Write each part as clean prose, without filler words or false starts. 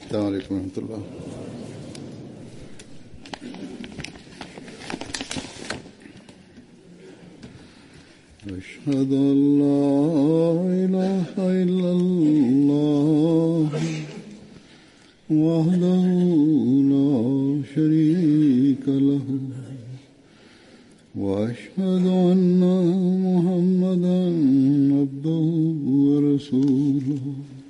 السلام عليكم ورحمة الله. أشهد أن لا إله إلا الله وحده لا شريك له وأشهد أن محمدا عبده ورسوله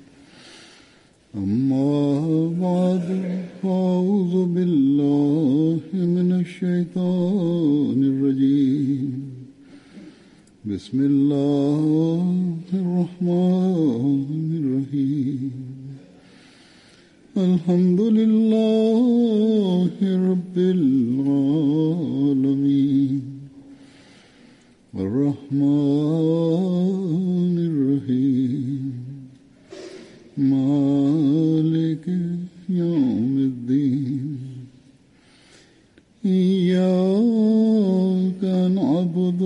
أما بعد فأعوذ بالله من الشيطان الرجيم بسم الله الرحمن الرحيم الحمد لله رب العالمين الرحمن الرحيم مالك يوم الدين إياك نعبد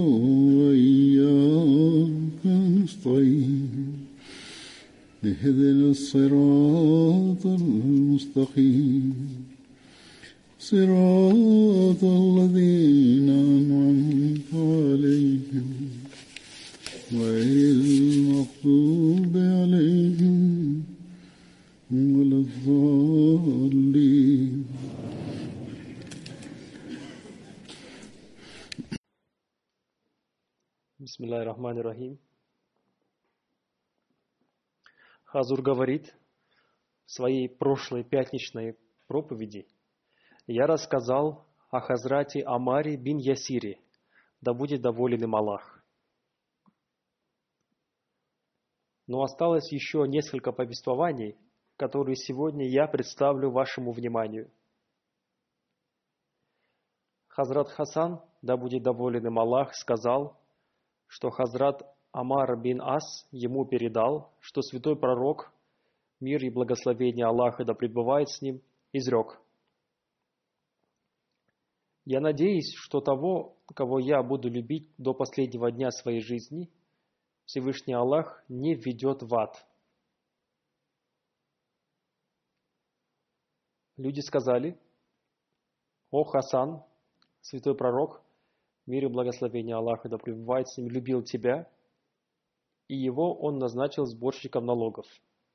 وإياك نستعين اهدنا الصراط المستقيم صراط الذين أنعمت عليهم غير المغضوب عليهم ولا الضالين. Бисмиллахир-рахманир-рахим. Хазур говорит, в своей прошлой пятничной проповеди я рассказал о Хазрате Амаре бин Ясире, да будет доволен им Аллах. Но осталось еще несколько повествований, которые сегодня я представлю вашему вниманию. Хазрат Хасан, да будет доволен им Аллах, сказал, что Хазрат Амар бин Ас ему передал, что святой пророк, мир и благословение Аллаха да пребывает с ним, изрек: «Я надеюсь, что того, кого я буду любить до последнего дня своей жизни, Всевышний Аллах не введет в ад». Люди сказали: «О Хасан, святой пророк, мир и благословение Аллаха да пребывает с ним, любил тебя, и его он назначил сборщиком налогов».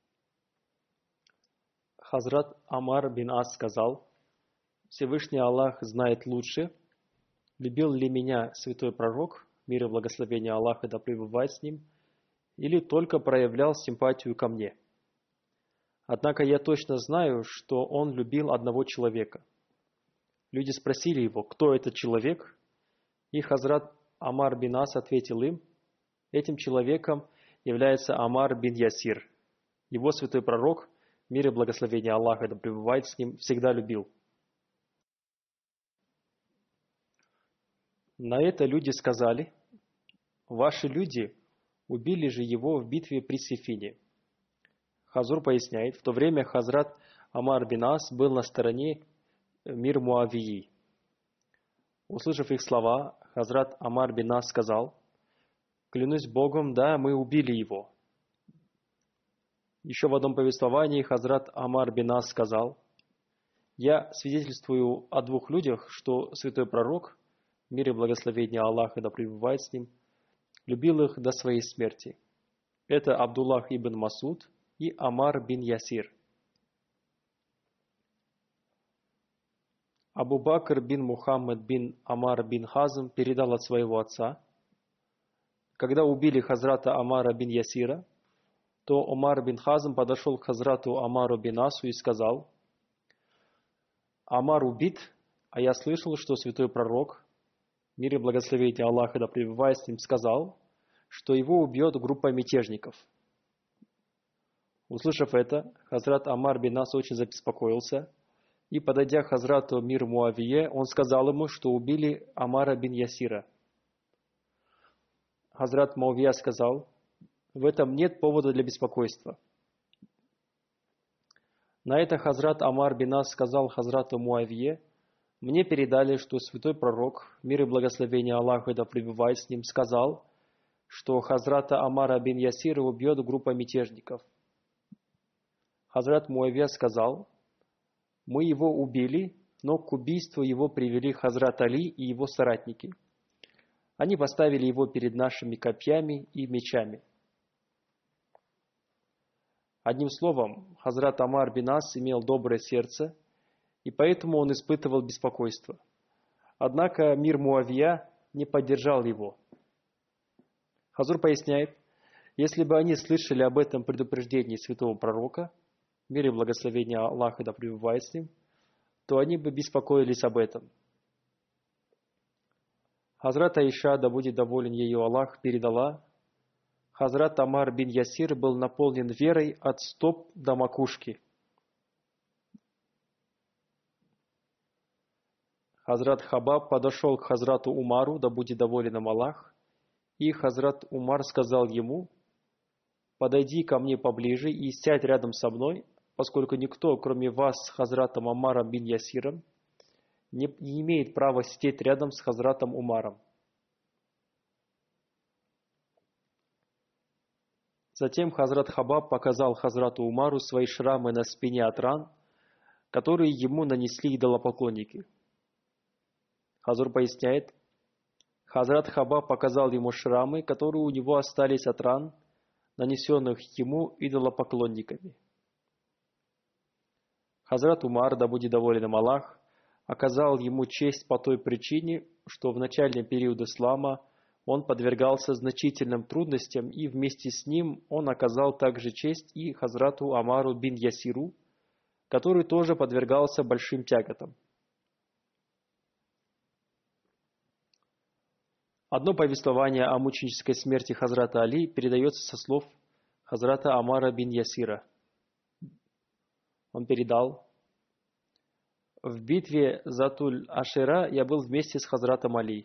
Хазрат Амар бин Ас сказал: «Всевышний Аллах знает лучше, любил ли меня святой пророк, мир и благословение Аллаха да пребывает с ним, или только проявлял симпатию ко мне. Однако я точно знаю, что он любил одного человека». Люди спросили его, кто этот человек, и Хазрат Амар бин Ас ответил им: этим человеком является Амар бин Ясир. Его святой пророк, мир и благословение Аллаха да пребывает с ним, всегда любил. На это люди сказали: ваши люди убили же его в битве при Сифине. Хазур поясняет, в то время Хазрат Амар бин Ас был на стороне мир Муавии. Услышав их слова, Хазрат Амар бин Ас сказал: клянусь Богом, да, мы убили его. Еще в одном повествовании Хазрат Амар бин Ас сказал: я свидетельствую о двух людях, что святой пророк, мир и благословение Аллаха да пребывает с ним, любил их до своей смерти. Это Абдуллах ибн Масуд и Амар бин Ясир. Абу Бакр бин Мухаммад бин Амар бин Хазм передал от своего отца: когда убили Хазрата Амара бин Ясира, то Омар бин Хазм подошел к Хазрату Амару бин Асу и сказал: Амар убит, а я слышал, что святой пророк, мир и благословение Аллаха да пребывает с ним, сказал, что его убьет группа мятежников. Услышав это, Хазрат Амар бин Ас очень забеспокоился, и, подойдя к Хазрату мир Муавие, он сказал ему, что убили Амара бин Ясира. Хазрат Муавия сказал: в этом нет повода для беспокойства. На это Хазрат Амар бин Ас сказал Хазрату Муавие: мне передали, что святой пророк, мир и благословение Аллаха да пребывает с ним, сказал, что Хазрата Амара бин Ясира убьет группа мятежников. Хазрат Муавия сказал: «Мы его убили, но к убийству его привели Хазрат Али и его соратники. Они поставили его перед нашими копьями и мечами». Одним словом, Хазрат Амар бин Ас имел доброе сердце, и поэтому он испытывал беспокойство. Однако мир Муавия не поддержал его. Хазур поясняет: если бы они слышали об этом предупреждении святого пророка, мир и благословение Аллаха да пребывает с ним, то они бы беспокоились об этом. Хазрат Аиша, да будет доволен ею Аллах, передала: Хазрат Амар бин Ясир был наполнен верой от стоп до макушки. Хазрат Хабаб подошел к Хазрату Умару, да будет доволен им Аллах, и Хазрат Умар сказал ему: «Подойди ко мне поближе и сядь рядом со мной, поскольку никто, кроме вас с Хазратом Амаром бин Ясиром, не имеет права сидеть рядом с Хазратом Умаром». Затем Хазрат Хабаб показал Хазрату Умару свои шрамы на спине от ран, которые ему нанесли идолопоклонники. Хазур поясняет: Хазрат Хабаб показал ему шрамы, которые у него остались от ран, нанесенных ему идолопоклонниками. Хазрат Умар, да будет доволен им Аллах, оказал ему честь по той причине, что в начальный период ислама он подвергался значительным трудностям, и вместе с ним он оказал также честь и Хазрату Амару бин Ясиру, который тоже подвергался большим тяготам. Одно повествование о мученической смерти Хазрата Али передается со слов Хазрата Амара бин Ясира. Он передал: «В битве за Туль-Ашира я был вместе с Хазратом Али.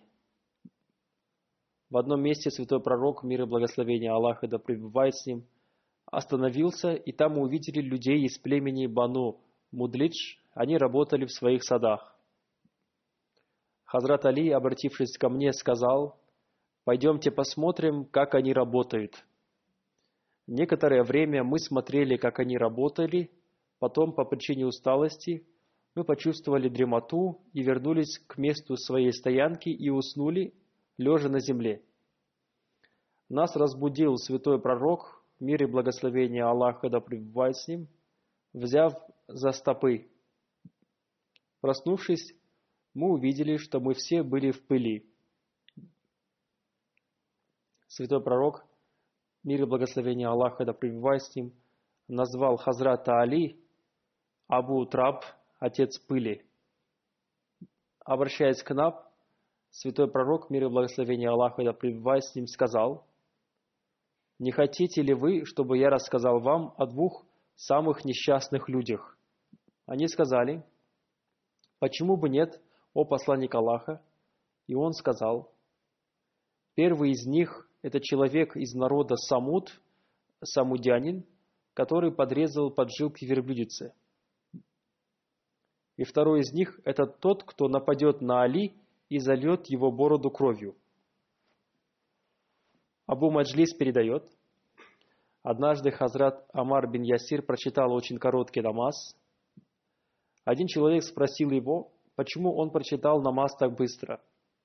В одном месте святой пророк, мир и благословение Аллаха да пребывает с ним, остановился, и там мы увидели людей из племени Бану Мудлидж, они работали в своих садах. Хазрат Али, обратившись ко мне, сказал: «Пойдемте посмотрим, как они работают». Некоторое время мы смотрели, как они работали, потом, по причине усталости, мы почувствовали дремоту и вернулись к месту своей стоянки и уснули, лежа на земле. Нас разбудил святой пророк, мир и благословение Аллаха да пребывает с ним, взяв за стопы. Проснувшись, мы увидели, что мы все были в пыли. Святой пророк, мир и благословение Аллаха да пребывает с ним, назвал Хазрата Али Абу Траб, отец пыли. Обращаясь к нам, святой пророк, мир и благословение Аллаха да пребывает с ним, сказал: «Не хотите ли вы, чтобы я рассказал вам о двух самых несчастных людях?» Они сказали: «Почему бы нет, о посланник Аллаха?» И он сказал: «Первый из них – это человек из народа Самуд, самудянин, который подрезал поджилки верблюдицы. И второй из них – это тот, кто нападет на Али и зальет его бороду кровью». Абу Маджлис передает: однажды Хазрат Амар бин Ясир прочитал очень короткий намаз. Один человек спросил его, почему он прочитал намаз так быстро.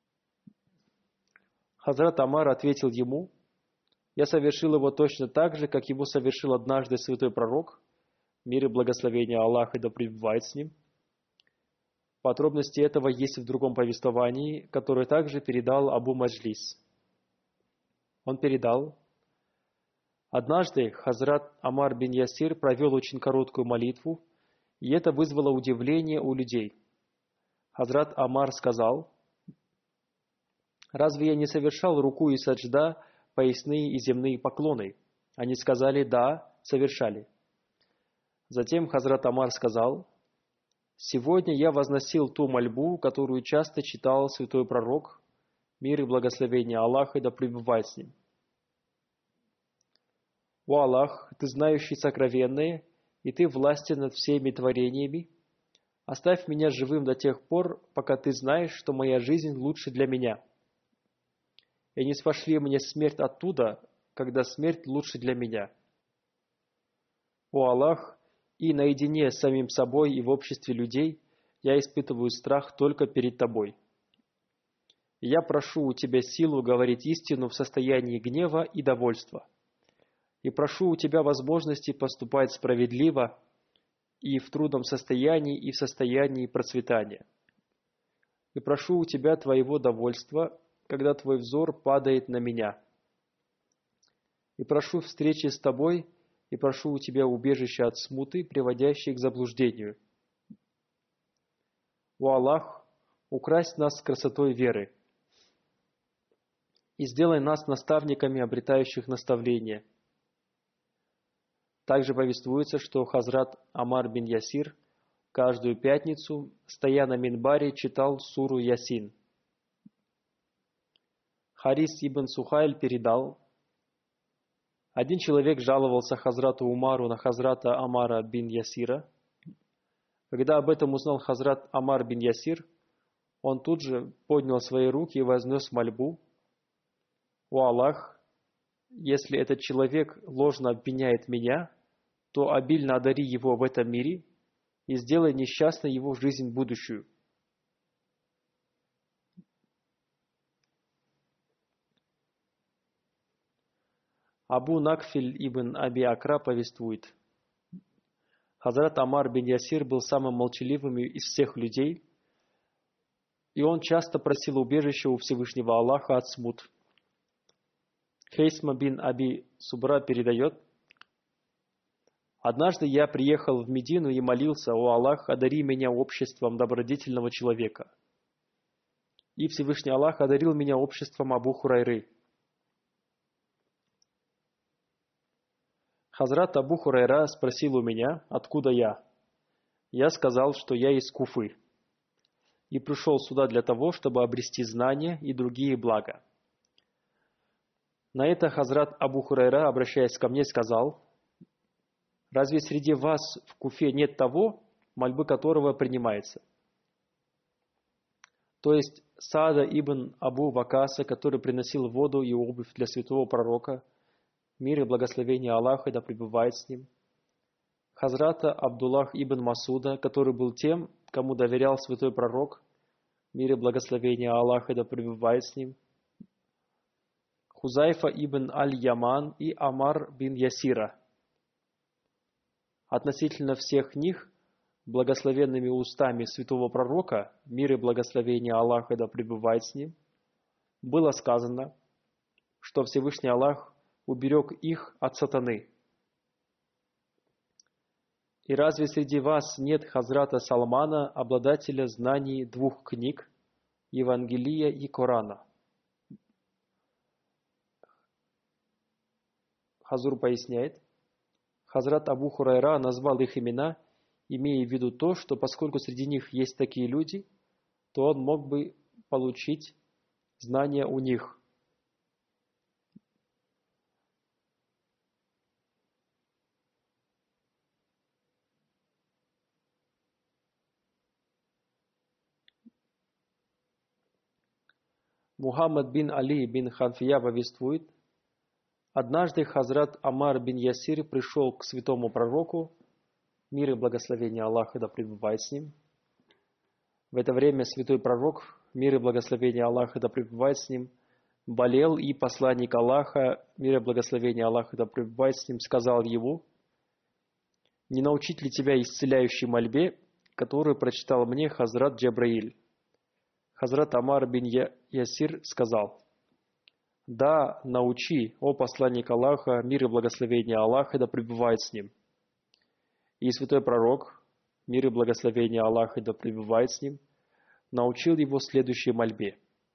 Хазрат Амар ответил ему: «Я совершил его точно так же, как его совершил однажды святой пророк, мир и благословение Аллаха да пребывает с ним». Подробности этого есть в другом повествовании, которое также передал Абу Маджлис. Он передал: однажды Хазрат Амар бин Ясир провел очень короткую молитву, и это вызвало удивление у людей. Хазрат Амар сказал: «Разве я не совершал руку и саджда, поясные и земные поклоны?» Они сказали: «Да, совершали». Затем Хазрат Амар сказал: «Сегодня я возносил ту мольбу, которую часто читал святой пророк, мир и благословение Аллаха да пребывает с ним. О Аллах, Ты знающий сокровенное, и Ты властен над всеми творениями. Оставь меня живым до тех пор, пока Ты знаешь, что моя жизнь лучше для меня. И не спошли мне смерть оттуда, когда смерть лучше для меня. О Аллах, И наедине с самим собой и в обществе людей я испытываю страх только перед тобой. Я прошу у тебя силу говорить истину в состоянии гнева и довольства. И прошу у тебя возможности поступать справедливо и в трудном состоянии, и в состоянии процветания. И прошу у тебя твоего довольства, когда твой взор падает на меня. И прошу встречи с тобой, и прошу у тебя убежища от смуты, приводящей к заблуждению. О Аллах, укрась нас красотой веры и сделай нас наставниками, обретающих наставление. Также повествуется, что Хазрат Амар бин Ясир каждую пятницу, стоя на минбаре, читал суру Ясин. Харис ибн Сухайль передал: один человек жаловался Хазрату Умару на Хазрата Амара бин Ясира. Когда об этом узнал Хазрат Амар бин Ясир, он тут же поднял свои руки и вознес мольбу: «О Аллах, если этот человек ложно обвиняет меня, то обильно одари его в этом мире и сделай несчастной его жизнь будущую». Абу Накфиль ибн Аби Акра повествует: Хазрат Амар бин Ясир был самым молчаливым из всех людей, и он часто просил убежища у Всевышнего Аллаха от смут. Хейсма бин Аби Субра передает: однажды я приехал в Медину и молился: «О Аллах, одари меня обществом добродетельного человека». И Всевышний Аллах одарил меня обществом Абу Хурайры. Хазрат Абу Хурайра спросил у меня, откуда я. Я сказал, что я из Куфы и пришел сюда для того, чтобы обрести знания и другие блага. На это Хазрат Абу Хурайра, обращаясь ко мне, сказал: разве среди вас в Куфе нет того, мольбы которого принимается? То есть Саада ибн Абу Вакаса, который приносил воду и обувь для святого пророка, мир и благословение Аллаха да пребывает с ним. Хазрата Абдуллах ибн Масуда, который был тем, кому доверял святой пророк, мир и благословение Аллаха да пребывает с ним. Хузайфа ибн Аль-Яман и Амар бин Ясира. Относительно всех них, благословенными устами святого пророка, мир и благословение Аллаха да пребывает с ним, было сказано, что Всевышний Аллах уберег их от сатаны. И разве среди вас нет Хазрата Салмана, обладателя знаний двух книг, Евангелия и Корана? Хазур поясняет: Хазрат Абу Хурайра назвал их имена, имея в виду то, что поскольку среди них есть такие люди, то он мог бы получить знания у них. Мухаммад бин Али бин Ханфия повествует: однажды Хазрат Амар бин Ясир пришел к святому пророку, мир и благословение Аллаха да пребывает с ним. В это время святой пророк, мир и благословение Аллаха да пребывает с ним, болел, и посланник Аллаха, мир и благословение Аллаха да пребывает с ним, сказал ему: не научить ли тебя исцеляющей мольбе, которую прочитал мне Хазрат Джабраиль? Хазрат Амар бин Ясир сказал: да, научи, о посланник Аллаха, мир и благословение Аллаха да пребывает с ним. И святой пророк, мир и благословение Аллаха да пребывает с ним, научил его следующей мольбе: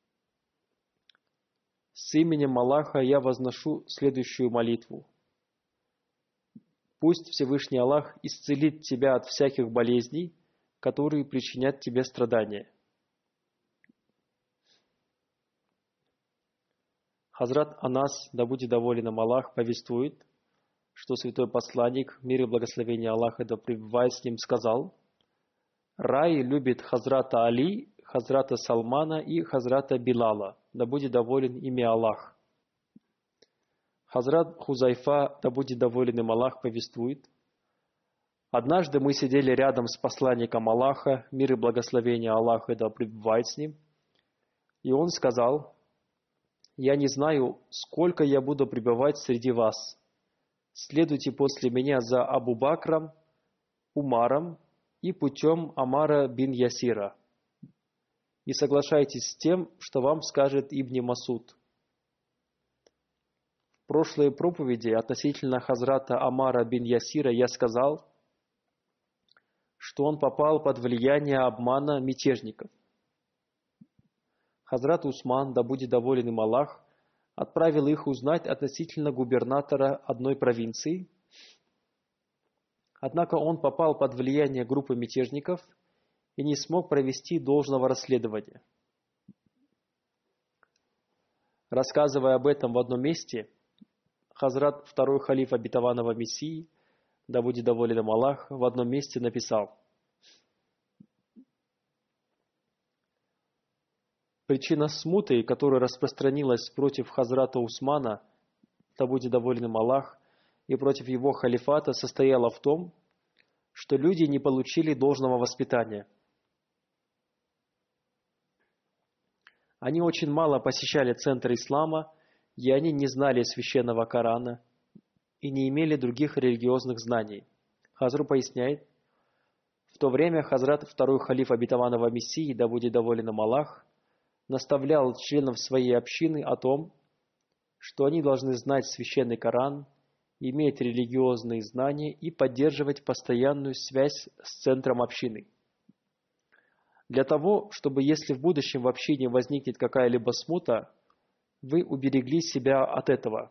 с именем Аллаха я возношу следующую молитву. Пусть Всевышний Аллах исцелит тебя от всяких болезней, которые причинят тебе страдания. Хазрат Анас, да будет доволен им Аллах, повествует, что святой посланник, мир и благословение Аллаха да пребывает с ним, сказал: рай любит Хазрата Али, Хазрата Салмана и Хазрата Билала, да будет доволен ими Аллах. Хазрат Хузайфа, да будет доволен им Аллах, повествует, Однажды мы сидели рядом с посланником Аллаха, мир и благословение Аллаха да пребывает с ним, и он сказал: «Я не знаю, сколько я буду пребывать среди вас. Следуйте после меня за Абу Бакром, Умаром и путем Амара бин Ясира. И соглашайтесь с тем, что вам скажет Ибн Масуд». В прошлой проповеди относительно Хазрата Амара бин Ясира я сказал, что он попал под влияние обмана мятежников. Хазрат Усман, да будет доволен им Аллах, отправил их узнать относительно губернатора одной провинции. Однако он попал под влияние группы мятежников и не смог провести должного расследования. Рассказывая об этом в одном месте, Хазрат, второй халиф обетованного Мессии, да будет доволен им Аллах, в одном месте написал: «Причина смуты, которая распространилась против Хазрата Усмана, да будет доволен им Аллах, и против его халифата, состояла в том, что люди не получили должного воспитания. Они очень мало посещали центр ислама, и они не знали священного Корана и не имели других религиозных знаний». Хазру поясняет: в то время Хазрат, второй халиф обетованного Мессии, да будет доволен им Аллах, наставлял членов своей общины о том, что они должны знать священный Коран, иметь религиозные знания и поддерживать постоянную связь с центром общины. Для того, чтобы если в будущем в общине возникнет какая-либо смута, вы уберегли себя от этого.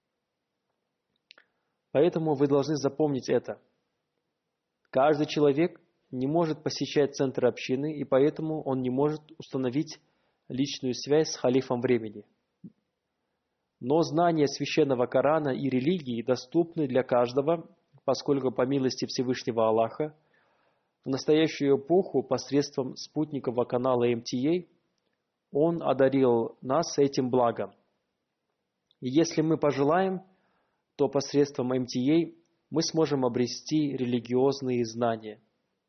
Поэтому вы должны запомнить это. Каждый человек не может посещать центр общины, и поэтому он не может установить личную связь с халифом времени. Но знания священного Корана и религии доступны для каждого, поскольку по милости Всевышнего Аллаха в настоящую эпоху посредством спутникового канала МТА Он одарил нас этим благом. И если мы пожелаем, то посредством МТА мы сможем обрести религиозные знания.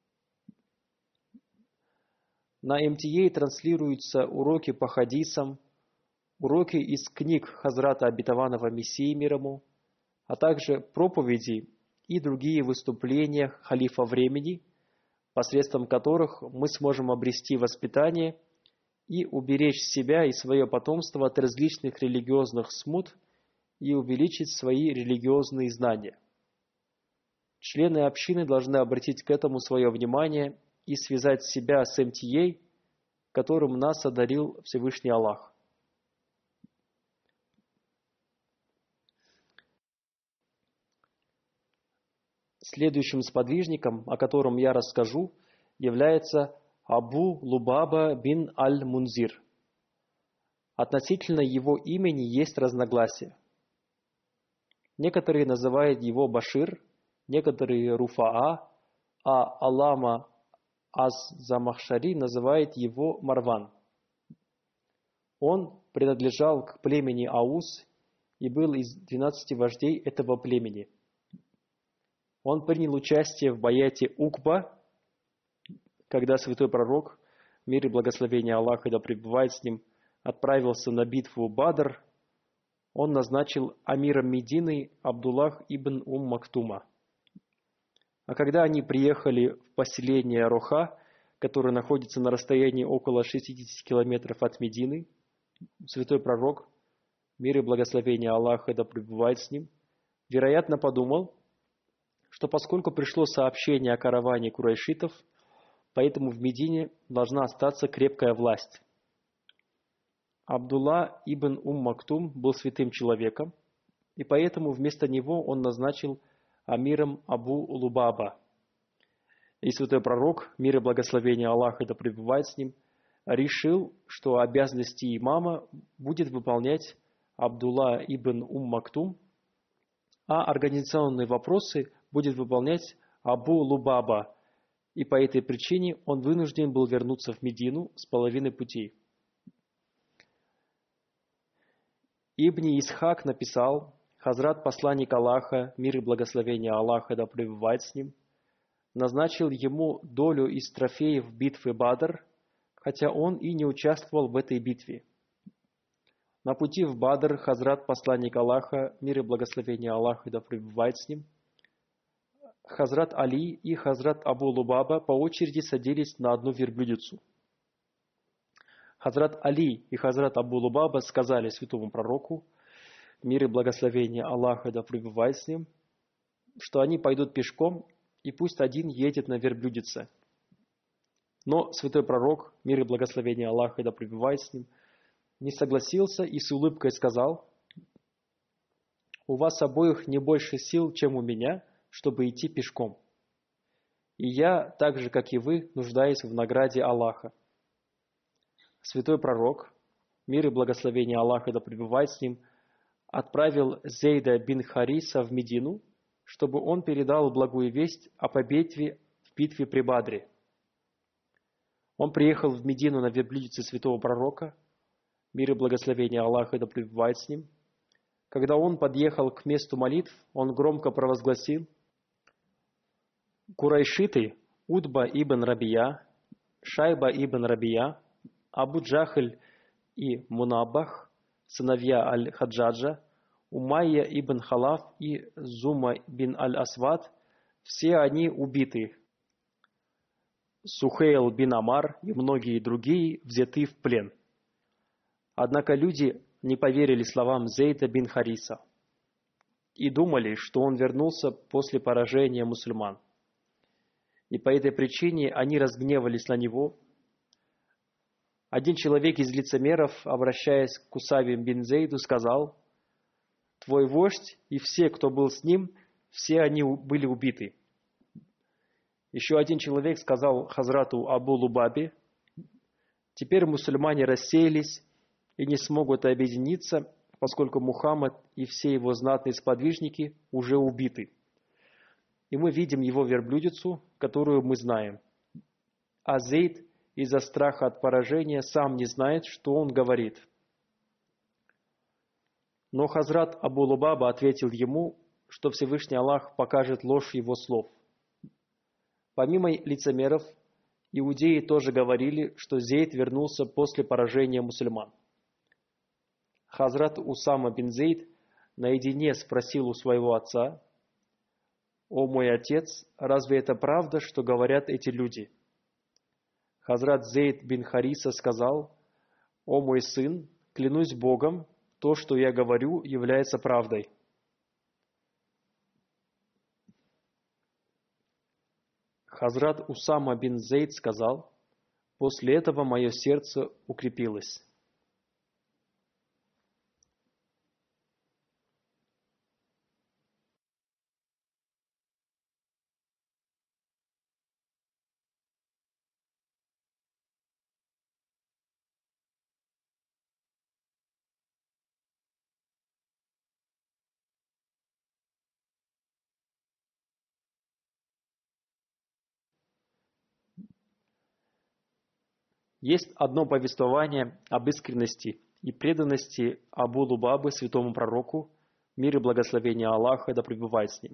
На МТА транслируются уроки по хадисам, уроки из книг Хазрата обетованного Мессии мир ему, а также проповеди и другие выступления халифа времени, посредством которых мы сможем обрести воспитание и уберечь себя и свое потомство от различных религиозных смут и увеличить свои религиозные знания. Члены общины должны обратить к этому свое внимание и связать себя с МТА, которым нас одарил Всевышний Аллах. Следующим сподвижником, о котором я расскажу, является Абу Лубаба бин Аль-Мунзир. Относительно его имени есть разногласия. Некоторые называют его Башир, некоторые Руфаа, а Аллама Аз-Замахшари называет его Марван. Он принадлежал к племени Аус и был из 12 вождей этого племени. Он принял участие в баяте Укба, когда святой пророк, мир и благословение Аллаха да пребывает с ним, отправился на битву Бадр. Он назначил амиром Медины Абдуллах ибн Мактума. А когда они приехали в поселение Роха, которое находится на расстоянии около 60 километров от Медины, святой пророк, мир и благословение Аллаха да пребывает с ним, вероятно подумал, что поскольку пришло сообщение о караване курайшитов, поэтому в Медине должна остаться крепкая власть. Абдулла ибн Мактум был святым человеком, и поэтому вместо него он назначил амиром Абу Лубаба. И святой пророк, мир и благословение Аллаха да пребывает с ним, решил, что обязанности имама будет выполнять Абдулла ибн Мактум, а организационные вопросы будет выполнять Абу Лубаба, и по этой причине он вынужден был вернуться в Медину с половины пути. Ибн Исхак написал: Хазрат посланник Аллаха, мир и благословение Аллаха да пребывает с ним, назначил ему долю из трофеев битвы Бадр, хотя он и не участвовал в этой битве. На пути в Бадр Хазрат, посланник Аллаха, мир и благословение Аллаха да пребывает с ним, Хазрат Али и Хазрат Абу Лубаба по очереди садились на одну верблюдицу. Хазрат Али и Хазрат Абу Лубаба сказали святому пророку, мир и благословение Аллаха да пребывает с ним, что они пойдут пешком, и пусть один едет на верблюдице. Но святой пророк, мир и благословение Аллаха да пребывает с ним, не согласился и с улыбкой сказал: «У вас обоих не больше сил, чем у меня, чтобы идти пешком. И я, так же, как и вы, нуждаюсь в награде Аллаха». Святой пророк, мир и благословение Аллаха да пребывает с ним, отправил Зейда бин Хариса в Медину, чтобы он передал благую весть о победе в битве при Бадре. Он приехал в Медину на верблюдице святого пророка, мир и благословение Аллаха да пребывает с ним. Когда он подъехал к месту молитв, он громко провозгласил: «Курайшиты, Утба ибн Рабия, Шайба ибн Рабия, Абу Джахль и Мунаббах, сыновья Аль-Хаджаджа, Умайя ибн Халаф и Зума бин Аль-Асвад, все они убиты. Сухейл бин Амар и многие другие взяты в плен». Однако люди не поверили словам Зейда бин Хариса и думали, что он вернулся после поражения мусульман. И по этой причине они разгневались на него. Один человек из лицемеров, обращаясь к Усаве бин Зейду, сказал: «Твой вождь и все, кто был с ним, все они были убиты». Еще один человек сказал Хазрату Абу Лубабе: «Теперь мусульмане рассеялись и не смогут объединиться, поскольку Мухаммад и все его знатные сподвижники уже убиты. И мы видим его верблюдицу, которую мы знаем. А Зейд из-за страха от поражения сам не знает, что он говорит». Но Хазрат Абу Лубаба ответил ему, что Всевышний Аллах покажет ложь его слов. Помимо лицемеров, иудеи тоже говорили, что Зейд вернулся после поражения мусульман. Хазрат Усама бин Зейд наедине спросил у своего отца: «О мой отец, разве это правда, что говорят эти люди?» Хазрат Зейд бин Хариса сказал: «О мой сын, клянусь Богом, то, что я говорю, является правдой». Хазрат Усама бин Зейд сказал: «После этого мое сердце укрепилось». Есть одно повествование об искренности и преданности Абу Лубабы святому пророку, мир и благословение Аллаха да пребывает с ним.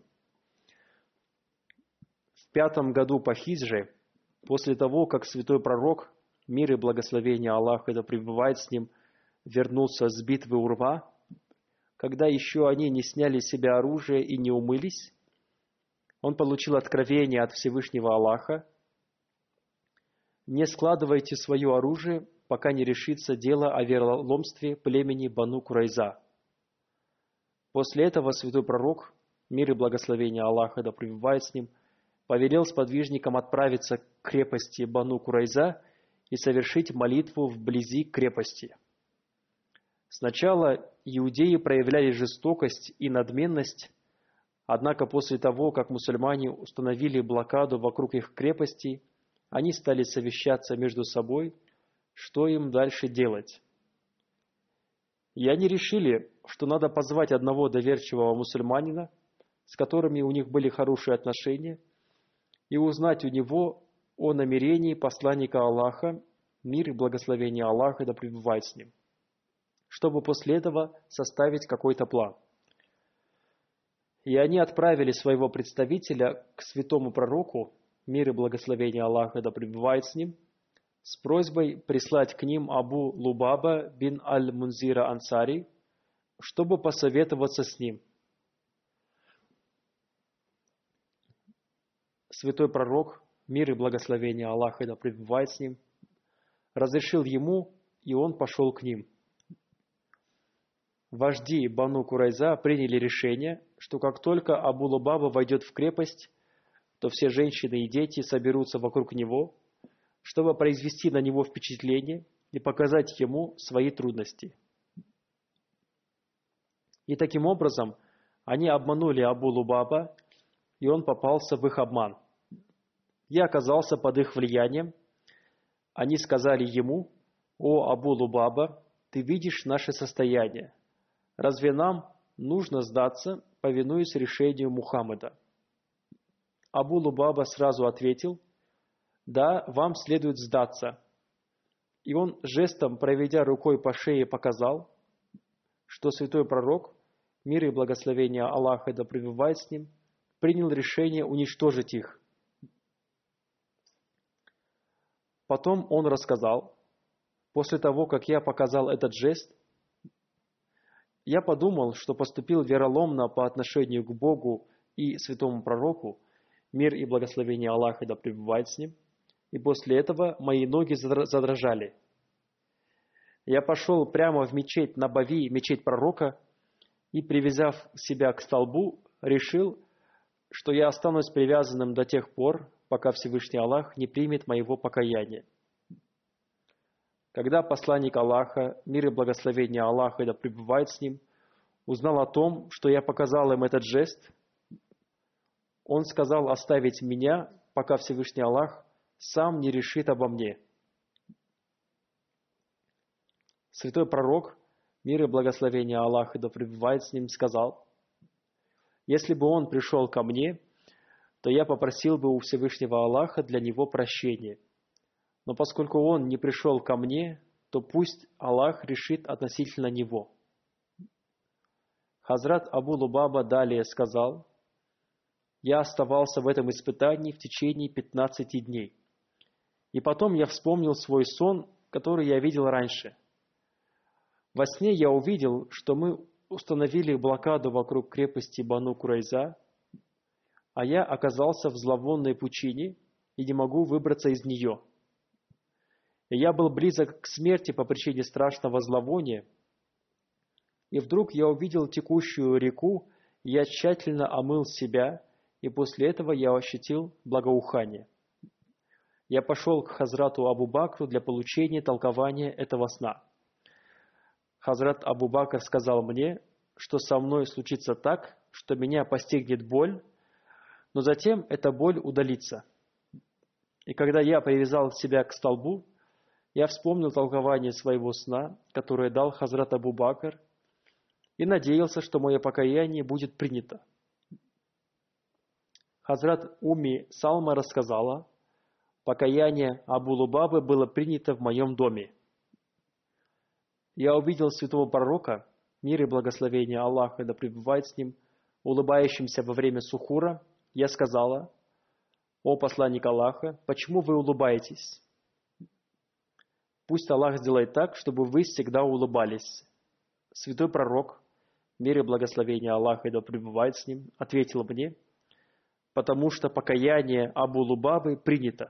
В 5-м году по хиджре, после того, как святой пророк, мир и благословение Аллаха да пребывает с ним, вернулся с битвы Урва, когда еще они не сняли с себя оружие и не умылись, он получил откровение от Всевышнего Аллаха: «Не складывайте свое оружие, пока не решится дело о вероломстве племени Бану Курайза». После этого святой пророк, мир и благословение Аллаха да пребывает с ним, повелел сподвижникам отправиться к крепости Бану Курайза и совершить молитву вблизи крепости. Сначала иудеи проявляли жестокость и надменность, однако после того, как мусульмане установили блокаду вокруг их крепости, они стали совещаться между собой, что им дальше делать. И они решили, что надо позвать одного доверчивого мусульманина, с которыми у них были хорошие отношения, и узнать у него о намерении посланника Аллаха, мир и благословение Аллаха да пребывает с ним, чтобы после этого составить какой-то план. И они отправили своего представителя к святому пророку, мир и благословение Аллаха да пребывает с ним, с просьбой прислать к ним Абу Лубаба бин Аль-Мунзира Ансари, чтобы посоветоваться с ним. Святой пророк, мир и благословение Аллаха да пребывает с ним, разрешил ему, и он пошел к ним. Вожди Бану Курайза приняли решение, что как только Абу Лубаба войдет в крепость, то все женщины и дети соберутся вокруг него, чтобы произвести на него впечатление и показать ему свои трудности. И таким образом они обманули Абу Лубаба, и он попался в их обман. Я оказался под их влиянием. Они сказали ему: «О Абу Лубаба, ты видишь наше состояние. Разве нам нужно сдаться, повинуясь решению Мухаммада?» Абу Лубаба сразу ответил: «Да, вам следует сдаться». И он жестом, проведя рукой по шее, показал, что святой пророк, мир и благословение Аллаха да пребывает с ним, принял решение уничтожить их. Потом он рассказал: после того, как я показал этот жест, я подумал, что поступил вероломно по отношению к Богу и святому пророку, мир и благословение Аллаха да пребывает с ним, и после этого мои ноги задрожали. Я пошел прямо в мечеть Набави, мечеть пророка, и, привязав себя к столбу, решил, что я останусь привязанным до тех пор, пока Всевышний Аллах не примет моего покаяния. Когда посланник Аллаха, мир и благословение Аллаха да пребывает с ним, узнал о том, что я показал им этот жест, он сказал оставить меня, пока Всевышний Аллах сам не решит обо мне. Святой пророк, мир и благословение Аллаха да пребывает с ним, сказал: «Если бы он пришел ко мне, то я попросил бы у Всевышнего Аллаха для него прощения. Но поскольку он не пришел ко мне, то пусть Аллах решит относительно него». Хазрат Абу Лубаба далее сказал: «Я оставался в этом испытании в течение 15 дней. И потом я вспомнил свой сон, который я видел раньше. Во сне я увидел, что мы установили блокаду вокруг крепости Бану Курайза, а я оказался в зловонной пучине и не могу выбраться из нее. И я был близок к смерти по причине страшного зловония, и вдруг я увидел текущую реку, и я тщательно омыл себя, и после этого я ощутил благоухание. Я пошел к Хазрату Абу Бакру для получения толкования этого сна. Хазрат Абу Бакр сказал мне, что со мной случится так, что меня постигнет боль, но затем эта боль удалится. И когда я привязал себя к столбу, я вспомнил толкование своего сна, которое дал Хазрат Абу Бакр, и надеялся, что мое покаяние будет принято. Хазрат Умми Салма рассказала: покаяние Абу Лубабы было принято в моем доме. Я увидел святого пророка, мир и благословение Аллаха да пребывает с ним, улыбающимся во время сухура. Я сказала: «О посланник Аллаха, почему вы улыбаетесь?» «Пусть Аллах сделает так, чтобы вы всегда улыбались». Святой пророк, мир и благословение Аллаха да пребывает с ним, ответил мне: «Потому что покаяние Абу Лубабы принято».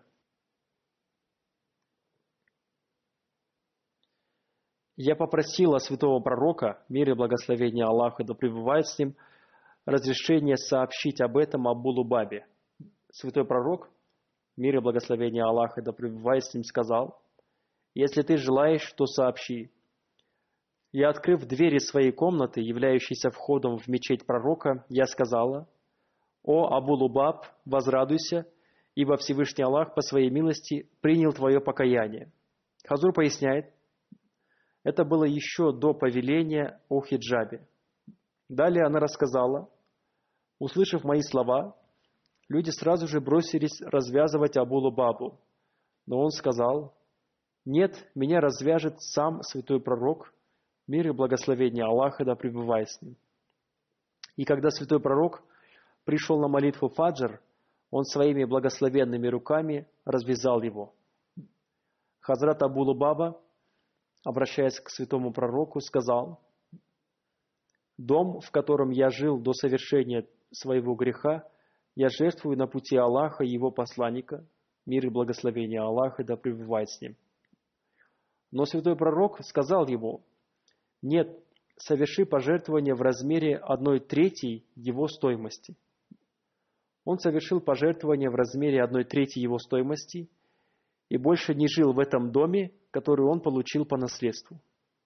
Я попросила святого пророка, мир и благословение Аллаха да пребывает с ним, разрешение сообщить об этом Абу Лубабе. Святой пророк, мир и благословение Аллаха да пребывает с ним, сказал: «Если ты желаешь, то сообщи». Я, открыв двери своей комнаты, являющейся входом в мечеть пророка, я сказала: «О Абу Лубаб, возрадуйся, ибо Всевышний Аллах по своей милости принял твое покаяние». Хазур поясняет: это было еще до повеления о хиджабе. Далее она рассказала: услышав мои слова, люди сразу же бросились развязывать Абу Лубабу. Но он сказал: «Нет, меня развяжет сам святой пророк, мир и благословение Аллаха да пребывает с ним». И когда святой пророк пришел на молитву фаджр, Он своими благословенными руками развязал его. Хазрат Абу Лубаба, обращаясь к святому пророку, сказал: «Дом, в котором я жил до совершения своего греха, я жертвую на пути Аллаха и Его посланника, мир и благословение Аллаха да пребывает с ним». Но святой пророк сказал ему: «Нет, соверши пожертвование в размере 1/3 его стоимости». Он совершил пожертвование в размере 1/3 его стоимости и больше не жил в этом доме, который он получил по наследству.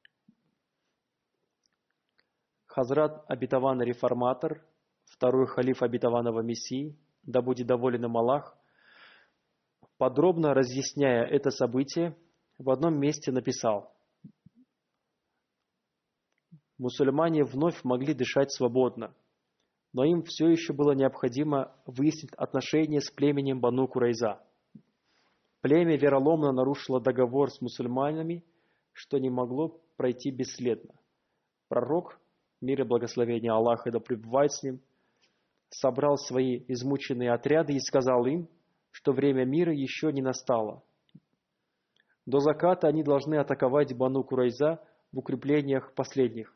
Хазрат Обетованный Реформатор, второй халиф Обетованного Мессии, да будет доволен им Аллах, подробно разъясняя это событие, в одном месте написал: мусульмане вновь могли дышать свободно, но им все еще было необходимо выяснить отношения с племенем Бану Курайза. Племя вероломно нарушило договор с мусульманами, что не могло пройти бесследно. Пророк, мир и благословение Аллаха да пребывает с ним, собрал свои измученные отряды и сказал им, что время мира еще не настало. До заката они должны атаковать Бану Курайза в укреплениях последних.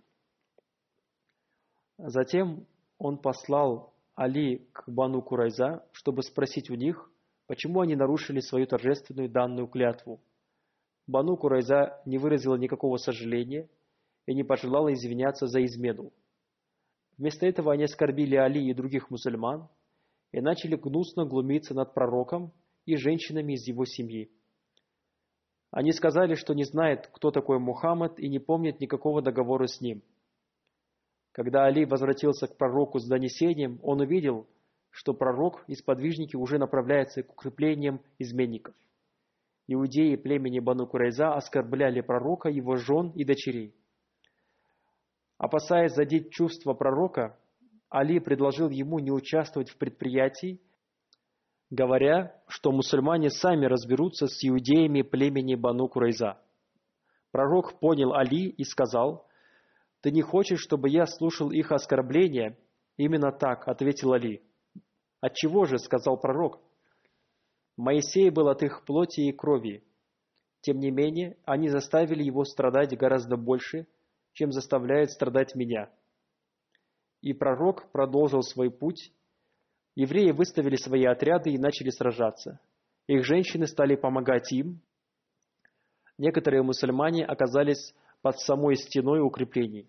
Затем он послал Али к Бану Курайза, чтобы спросить у них, почему они нарушили свою торжественную данную клятву. Бану Курайза не выразила никакого сожаления и не пожелала извиняться за измену. Вместо этого они оскорбили Али и других мусульман и начали гнусно глумиться над пророком и женщинами из его семьи. Они сказали, что не знают, кто такой Мухаммад, и не помнят никакого договора с ним. Когда Али возвратился к пророку с донесением, он увидел, что пророк и сподвижники уже направляются к укреплениям изменников. Иудеи племени Бану Курайза оскорбляли пророка, его жен и дочерей. Опасаясь задеть чувства пророка, Али предложил ему не участвовать в предприятии, говоря, что мусульмане сами разберутся с иудеями племени Бану Курайза. Пророк понял Али и сказал: «Ты не хочешь, чтобы я слушал их оскорбления?» «Именно так», — ответил Али. «Отчего же?» — сказал пророк. «Моисей был от их плоти и крови. Тем не менее, они заставили его страдать гораздо больше, чем заставляют страдать меня». И пророк продолжил свой путь. Евреи выставили свои отряды и начали сражаться. Их женщины стали помогать им. Некоторые мусульмане оказались под самой стеной укреплений.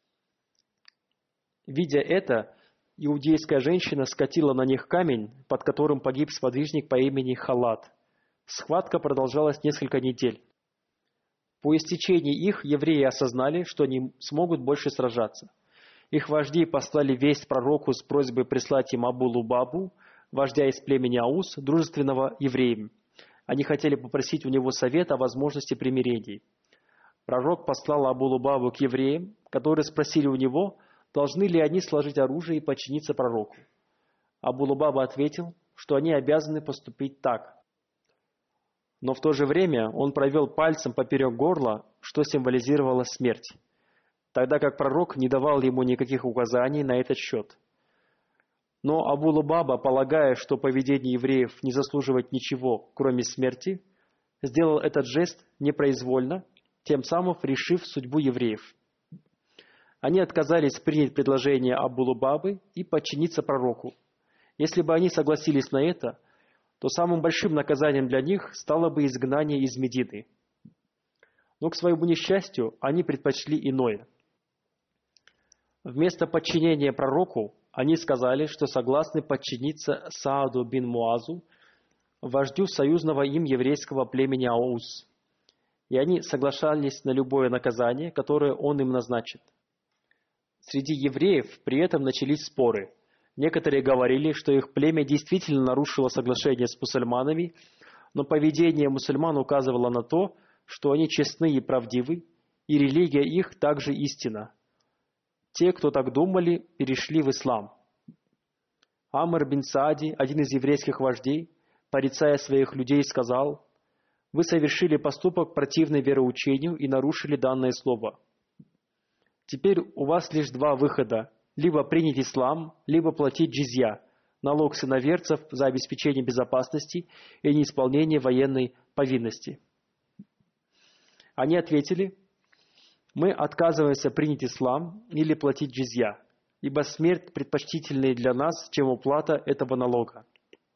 Видя это, иудейская женщина скатила на них камень, под которым погиб сподвижник по имени Халат. Схватка продолжалась несколько недель. По истечении их евреи осознали, что не смогут больше сражаться. Их вожди послали весть пророку с просьбой прислать им Абу Лубабу, вождя из племени Аус, дружественного евреям. Они хотели попросить у него совета о возможности примирений. Пророк послал Абу Лубабу к евреям, которые спросили у него, должны ли они сложить оружие и подчиниться пророку. Абу Лубаба ответил, что они обязаны поступить так. Но в то же время он провел пальцем поперек горла, что символизировало смерть, тогда как пророк не давал ему никаких указаний на этот счет. Но Абу Лубаба, полагая, что поведение евреев не заслуживает ничего, кроме смерти, сделал этот жест непроизвольно, тем самым решив судьбу евреев. Они отказались принять предложение Абу Лубабы и подчиниться пророку. Если бы они согласились на это, то самым большим наказанием для них стало бы изгнание из Медины. Но, к своему несчастью, они предпочли иное. Вместо подчинения пророку, они сказали, что согласны подчиниться Сааду бин Муазу, вождю союзного им еврейского племени Аус. И они соглашались на любое наказание, которое он им назначит. Среди евреев при этом начались споры. Некоторые говорили, что их племя действительно нарушило соглашение с мусульманами, но поведение мусульман указывало на то, что они честны и правдивы, и религия их также истина. Те, кто так думали, перешли в ислам. Амр бин Саади, один из еврейских вождей, порицая своих людей, сказал: «Вы совершили поступок, противный вероучению, и нарушили данное слово. Теперь у вас лишь два выхода: либо принять ислам, либо платить джизья, налог с иноверцев за обеспечение безопасности и неисполнение военной повинности. Они ответили: мы отказываемся принять ислам или платить джизья, ибо смерть предпочтительнее для нас, чем уплата этого налога.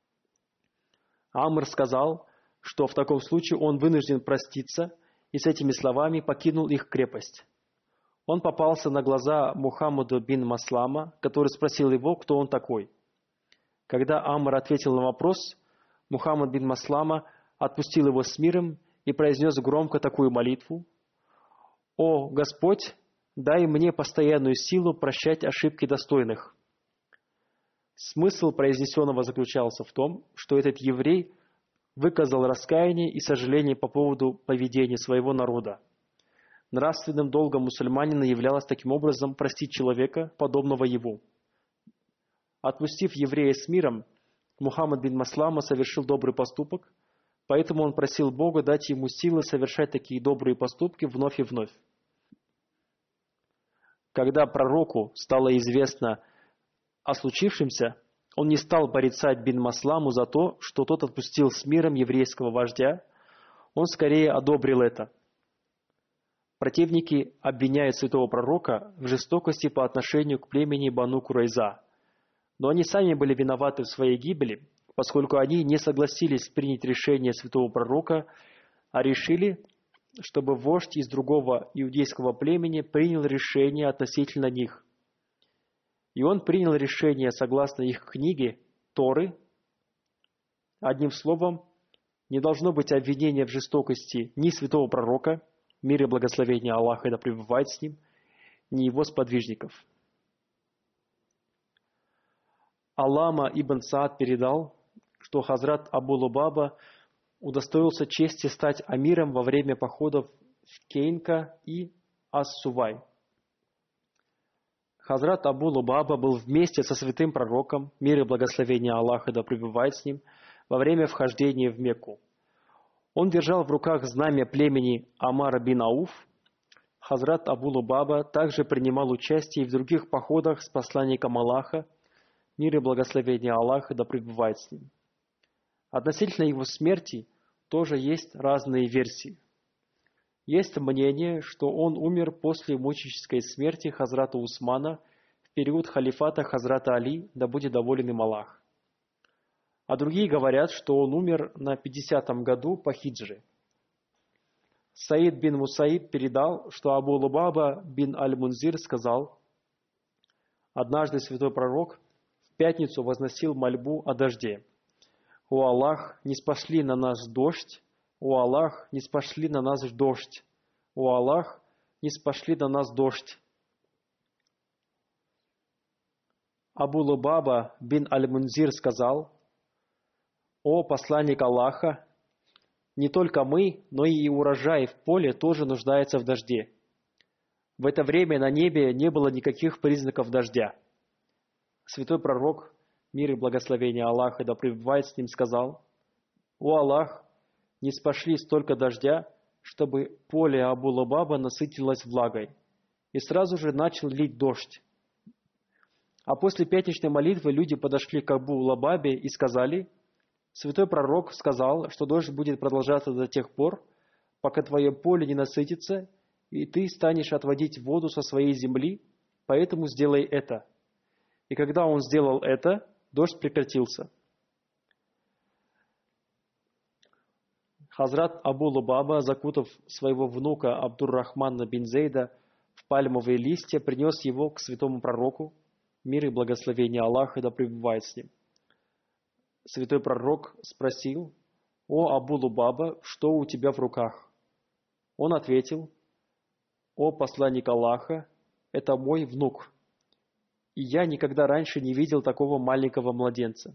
Амр сказал, что в таком случае он вынужден проститься, и с этими словами покинул их крепость. Он попался на глаза Мухаммаду бин Маслама, который спросил его, кто он такой. Когда Амр ответил на вопрос, Мухаммад бин Маслама отпустил его с миром и произнес громко такую молитву: «О Господь, дай мне постоянную силу прощать ошибки достойных». Смысл произнесенного заключался в том, что этот еврей выказал раскаяние и сожаление по поводу поведения своего народа. Нравственным долгом мусульманина являлось таким образом простить человека, подобного ему. Отпустив еврея с миром, Мухаммад бин Маслама совершил добрый поступок, поэтому он просил Бога дать ему силы совершать такие добрые поступки вновь и вновь. Когда пророку стало известно о случившемся, он не стал порицать бин Масламу за то, что тот отпустил с миром еврейского вождя, он скорее одобрил это. Противники обвиняют святого пророка в жестокости по отношению к племени Бану Курайза, но они сами были виноваты в своей гибели, поскольку они не согласились принять решение святого пророка, а решили, чтобы вождь из другого иудейского племени принял решение относительно них. И он принял решение согласно их книге Торы. Одним словом, не должно быть обвинения в жестокости ни святого пророка, мир и благословение Аллаха да пребывает с ним, ни его сподвижников. Аллама ибн Саад передал, что Хазрат Абу Лубаба удостоился чести стать амиром во время походов в Кейнка и Ас-Сувай. Хазрат Абу Лубаба был вместе со святым пророком, мир и благословение Аллаха да пребывает с ним, во время вхождения в Мекку. Он держал в руках знамя племени Амар бин Ауф. Хазрат Абу Лубаба также принимал участие в других походах с посланником Аллаха, мир и благословение Аллаха да пребывает с ним. Относительно его смерти тоже есть разные версии. Есть мнение, что он умер после мученической смерти Хазрата Усмана в период халифата Хазрата Али, да будет доволен им Аллах. А другие говорят, что он умер на 50-м году по хиджре. Саид бин Мусаиб передал, что Абу Лубаба бин Аль-Мунзир сказал: однажды святой пророк в пятницу возносил мольбу о дожде. «О Аллах, не спошли на нас дождь! О Аллах, не спошли на нас дождь! О Аллах, не спошли на нас дождь!» Абу Лубаба бин Аль-Мунзир сказал: «О посланник Аллаха, не только мы, но и урожай в поле тоже нуждается в дожде. В это время на небе не было никаких признаков дождя». Святой пророк, мир и благословение Аллаха да пребывает с ним, сказал: «О Аллах, не спошли столько дождя, чтобы поле Абу Лубаба насытилось влагой». И сразу же начал лить дождь. А после пятничной молитвы люди подошли к Абу Лубабе и сказали: «Святой пророк сказал, что дождь будет продолжаться до тех пор, пока твое поле не насытится, и ты станешь отводить воду со своей земли, поэтому сделай это». И когда он сделал это, дождь прекратился. Хазрат Абу Лубаба, закутав своего внука Абдур-Рахмана бин Зейда в пальмовые листья, принес его к святому пророку, мир и благословение Аллаха да пребывает с ним. Святой пророк спросил: «О Абу Лубаба, что у тебя в руках?» Он ответил: «О посланник Аллаха, это мой внук, и я никогда раньше не видел такого маленького младенца».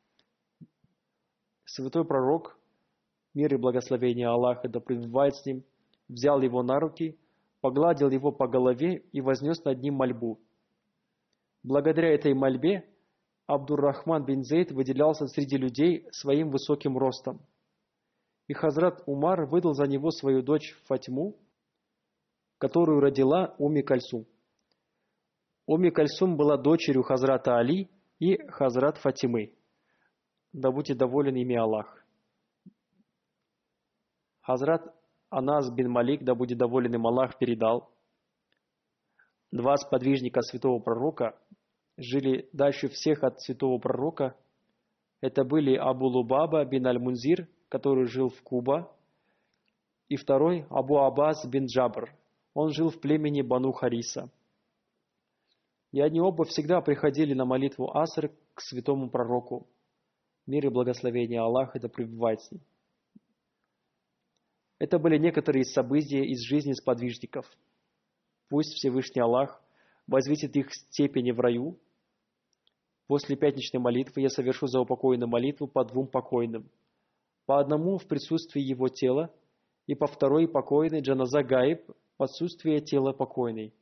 Святой пророк, мир и благословение Аллаха да пребывает с ним, взял его на руки, погладил его по голове и вознес над ним мольбу. Благодаря этой мольбе Абдур-Рахман бин Зейд выделялся среди людей своим высоким ростом. И Хазрат Умар выдал за него свою дочь Фатиму, которую родила Умми Кальсум. Умми Кальсум была дочерью Хазрата Али и Хазрат Фатимы, да будет доволен ими Аллах. Хазрат Анас бин Малик, да будет доволен им Аллах, передал: два сподвижника святого пророка жили дальше всех от святого пророка. Это были Абу Лубаба бин Аль-Мунзир, который жил в Куба, и второй Абу Аббас бин Джабр. Он жил в племени Бану Хариса. И они оба всегда приходили на молитву Аср к святому пророку. Мир и благословение Аллаха да пребывает с ним. Это были некоторые события из жизни сподвижников. Пусть Всевышний Аллах возвысит их степени в раю. После пятничной молитвы я совершу заупокойную молитву по двум покойным. По одному в присутствии его тела, и по второй покойной джаназа гаиб в отсутствие тела покойной.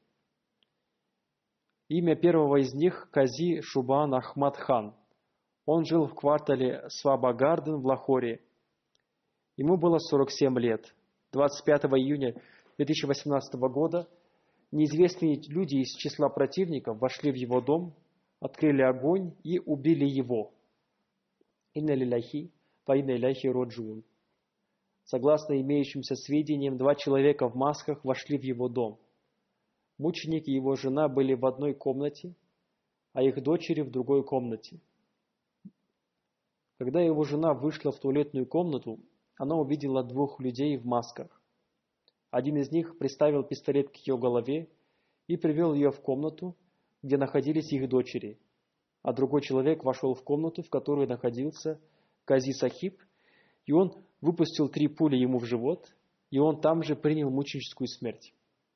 Имя первого из них – Кази Шубан Ахмад хан. Он жил в квартале Сваба-Гарден в Лахоре. Ему было 47 лет. 25 июня 2018 года неизвестные люди из числа противников вошли в его дом, открыли огонь и убили его. Инна лилляхи ва инна иляйхи роджиун. Согласно имеющимся сведениям, два человека в масках вошли в его дом. Мученик и его жена были в одной комнате, а их дочери в другой комнате. Когда его жена вышла в туалетную комнату, она увидела двух людей в масках. Один из них приставил пистолет к ее голове и привел ее в комнату, где находились их дочери, а другой человек вошел в комнату, в которой находился Кази Сахиб, и он выпустил 3 пули ему в живот, и он там же принял мученическую смерть.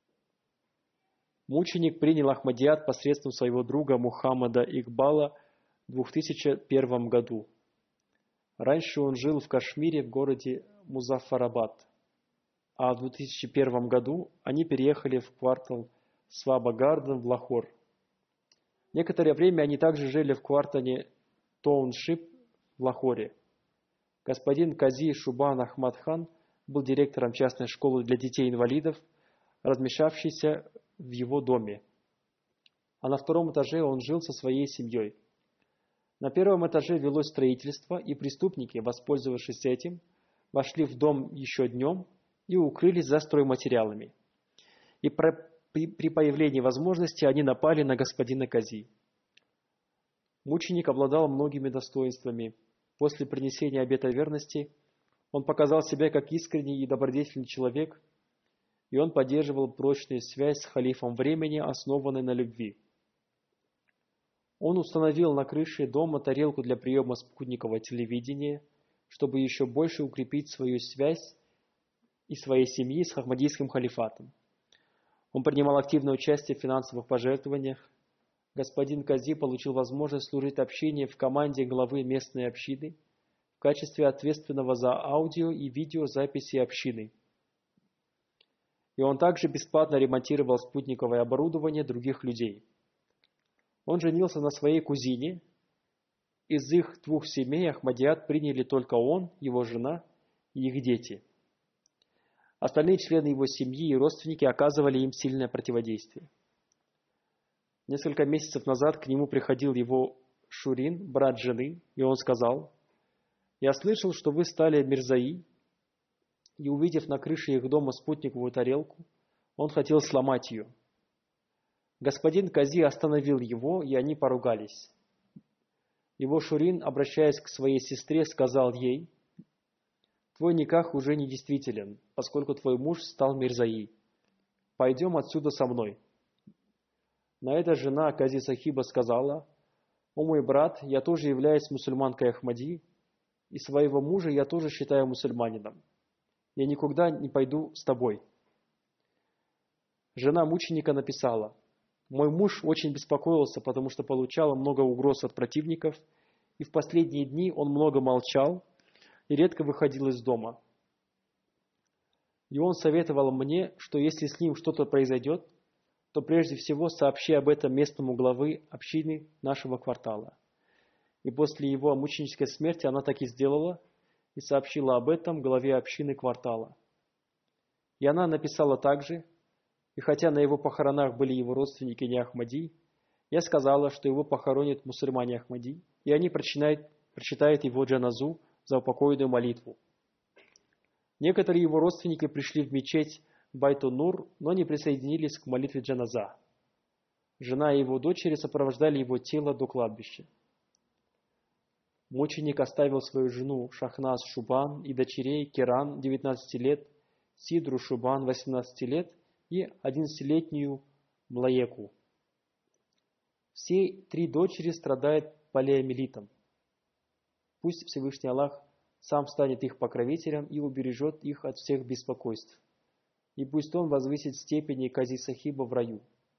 Мученик принял Ахмадият посредством своего друга Мухаммада Игбала в 2001 году. Раньше он жил в Кашмире в городе Музаффарабад, а в 2001 году они переехали в квартал Сваба-Гарден в Лахор. Некоторое время они также жили в квартале Тоуншип в Лахоре. Господин Кази Шубан Ахмад хан был директором частной школы для детей-инвалидов, размещавшейся в его доме. А на 2-м этаже он жил со своей семьей. На 1-м этаже велось строительство, и преступники, воспользовавшись этим, вошли в дом еще днем и укрылись за стройматериалами. И при появлении возможности они напали на господина Кази. Мученик обладал многими достоинствами. После принесения обета верности он показал себя как искренний и добродетельный человек, и он поддерживал прочную связь с халифом времени, основанной на любви. Он установил на крыше дома тарелку для приема спутникового телевидения, чтобы еще больше укрепить свою связь и своей семьи с Ахмадийским халифатом. Он принимал активное участие в финансовых пожертвованиях. Господин Кази получил возможность служить общине в команде главы местной общины в качестве ответственного за аудио и видеозаписи общины. И он также бесплатно ремонтировал спутниковое оборудование других людей. Он женился на своей кузине. Из их 2 семей Ахмадият приняли только он, его жена и их дети. Остальные члены его семьи и родственники оказывали им сильное противодействие. Несколько месяцев назад к нему приходил его Шурин, брат жены, и он сказал: «Я слышал, что вы стали Мирзаи», и, увидев на крыше их дома спутниковую тарелку, он хотел сломать ее. Господин Кази остановил его, и они поругались. Его Шурин, обращаясь к своей сестре, сказал ей: «Твой никах уже недействителен, поскольку твой муж стал Мирзаи. Пойдем отсюда со мной». На это жена Кази Сахиба сказала: «О мой брат, я тоже являюсь мусульманкой Ахмади, и своего мужа я тоже считаю мусульманином. Я никогда не пойду с тобой». Жена мученика написала: «Мой муж очень беспокоился, потому что получал много угроз от противников, и в последние дни он много молчал и редко выходил из дома. И он советовал мне, что если с ним что-то произойдет, то прежде всего сообщи об этом местному главы общины нашего квартала». И после его мученической смерти она так и сделала и сообщила об этом главе общины квартала. И она написала также: «И хотя на его похоронах были его родственники не Ахмади, Я сказала, что его похоронят мусульмане Ахмади, и они прочитают его джаназу за упокойную молитву. Некоторые его родственники пришли в мечеть Байтун-Нур, но не присоединились к молитве джаназа. Жена и его дочери сопровождали его тело до кладбища. Мученик оставил свою жену Шахназ Шубан и дочерей Керан, 19 лет, Сидру Шубан, 18 лет, и 11-летнюю Млаеку. Все три дочери страдают полиомиелитом. Пусть Всевышний Аллах сам станет их покровителем и убережет их от всех беспокойств. И пусть Он возвысит степени Кази Сахиба в раю.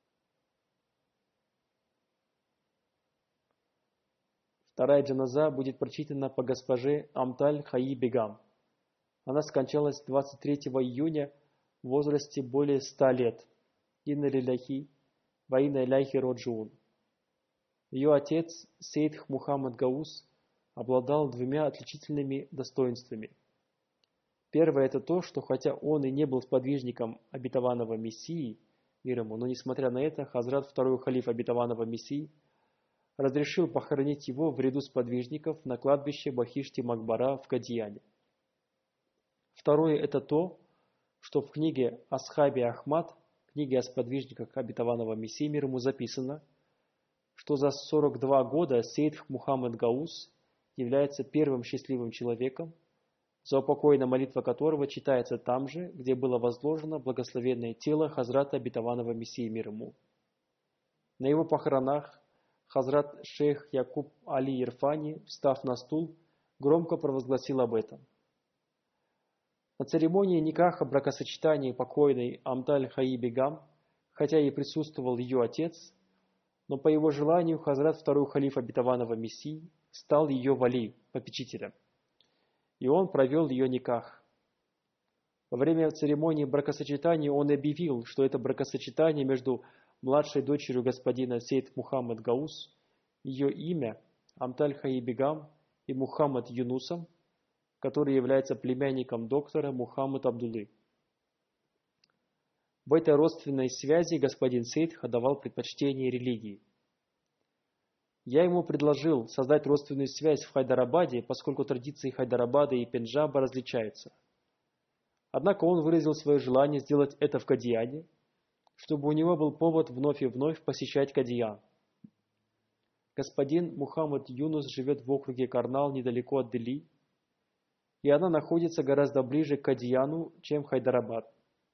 Вторая джаназа будет прочитана по госпоже Амталь Хаи Бегам. Она скончалась 23 июня в возрасте более 100 лет. Инна лилляхи, ва инна иляйхи роджиун. Ее отец, Сейд Мухаммад Гаус, обладал двумя отличительными достоинствами. Первое – это то, что хотя он и не был сподвижником обетованного Мессии, мир ему, но несмотря на это, Хазрат, второй халиф обетованного Мессии, разрешил похоронить его в ряду сподвижников на кладбище Бахишти-Макбара в Кадияне. Второе – это то, что в книге Асхаби Ахмад, книге о сподвижниках обетованного Мессии, мир ему, записано, что за 42 года Сейд Мухаммад Гаус является первым счастливым человеком, заупокоенная молитва которого читается там же, где было возложено благословенное тело Хазрата обетованного Мессии, мир ему. На его похоронах Хазрат шейх Якуб Али Ирфани, встав на стул, громко провозгласил об этом. На церемонии никаха бракосочетания покойной Амталь Хаи Бегам, хотя и присутствовал ее отец, но по его желанию Хазрат, второй халиф обетованного Мессии, стал ее вали, попечителем, и он провел ее никах. Во время церемонии бракосочетания он объявил, что это бракосочетание между младшей дочерью господина Сейд Мухаммад Гаус, ее имя Амталь Хаи Бегам, и Мухаммад Юнусом, который является племянником доктора Мухаммад Абдуллы. В этой родственной связи господин Сейд отдавал предпочтение религии. Я ему предложил создать родственную связь в Хайдарабаде, поскольку традиции Хайдарабада и Пенджаба различаются. Однако он выразил свое желание сделать это в Кадияне, чтобы у него был повод вновь и вновь посещать Кадиян. Господин Мухаммад Юнус живет в округе Карнал недалеко от Дели, и она находится гораздо ближе к Кадияну, чем Хайдарабад.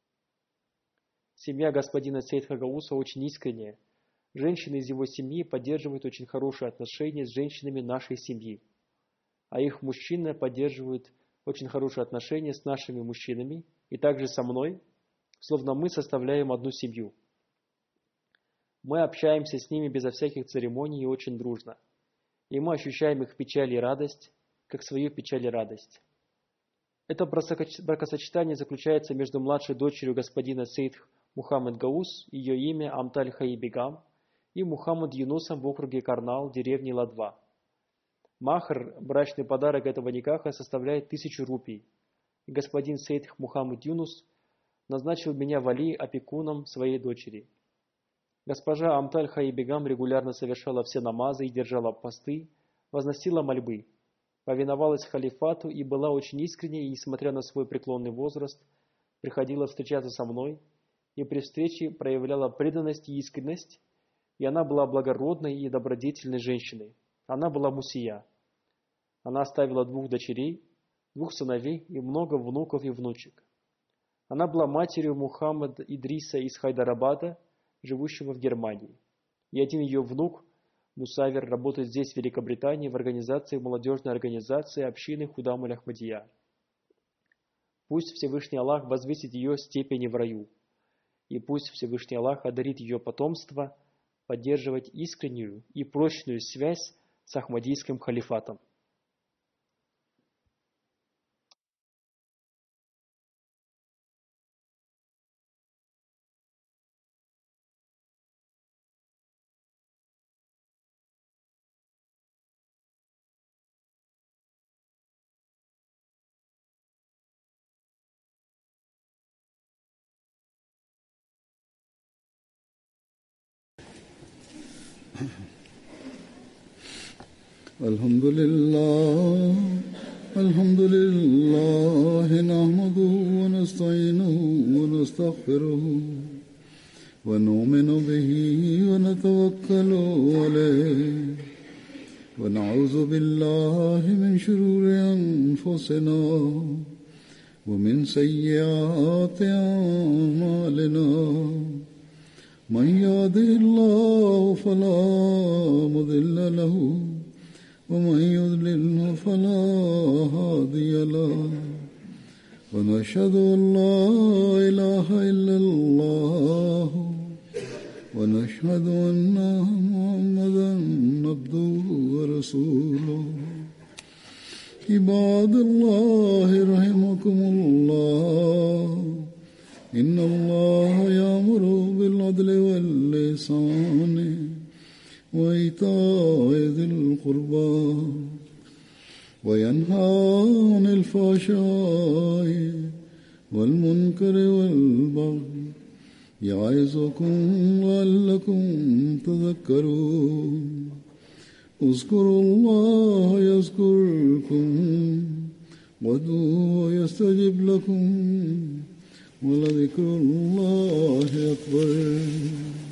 Семья господина Сейд Гауса очень искренняя. Женщины из его семьи поддерживают очень хорошие отношения с женщинами нашей семьи, а их мужчины поддерживают очень хорошие отношения с нашими мужчинами и также со мной, словно мы составляем одну семью. Мы общаемся с ними безо всяких церемоний и очень дружно, и мы ощущаем их печаль и радость, как свою печаль и радость. Это бракосочетание заключается между младшей дочерью господина Сейд Мухаммад Гаус, ее имя Амталь Хаи Бегам, и Мухаммад Юнусом в округе Карнал, деревни Ладва. Махр, брачный подарок этого никаха, составляет 1000 рупий. И господин Сейд Мухаммад Юнус назначил меня вали опекуном своей дочери. Госпожа Амталь Хаи Бегам регулярно совершала все намазы и держала посты, возносила мольбы, повиновалась халифату и была очень искренней, и, несмотря на свой преклонный возраст, приходила встречаться со мной и при встрече проявляла преданность и искренность, и она была благородной и добродетельной женщиной. Она была мусия. Она оставила 2 дочерей, 2 сыновей и много внуков и внучек. Она была матерью Мухаммада Идриса из Хайдарабада, живущего в Германии. И один ее внук, Мусавер, работает здесь, в Великобритании, в организации молодежной организации общины Худам Ахмадия. Пусть Всевышний Аллах возвысит ее степени в раю, и пусть Всевышний Аллах одарит ее потомство поддерживать искреннюю и прочную связь с Ахмадийским халифатом. الحمد لله نحمده ونستعينه ونستغفره ونؤمن به ونتوكل عليه ونعوذ بالله من شرور أنفسنا ومن سيئات أعمالنا من يهده الله فلا مضل له ومن يضلل فلا هادي له ونشهد أن لا إله إلا الله ونشهد أن محمدا عبده ورسوله عباد الله رحمكم الله إن الله يأمر بالعدل والإحسان وإيتاء ذي القربى وينهى عن الفحشاء والمنكر والبغي يعظكم لعلكم تذكرون اذكروا الله يذكركم وادعوه يستجب لكم ولذكر الله أكبر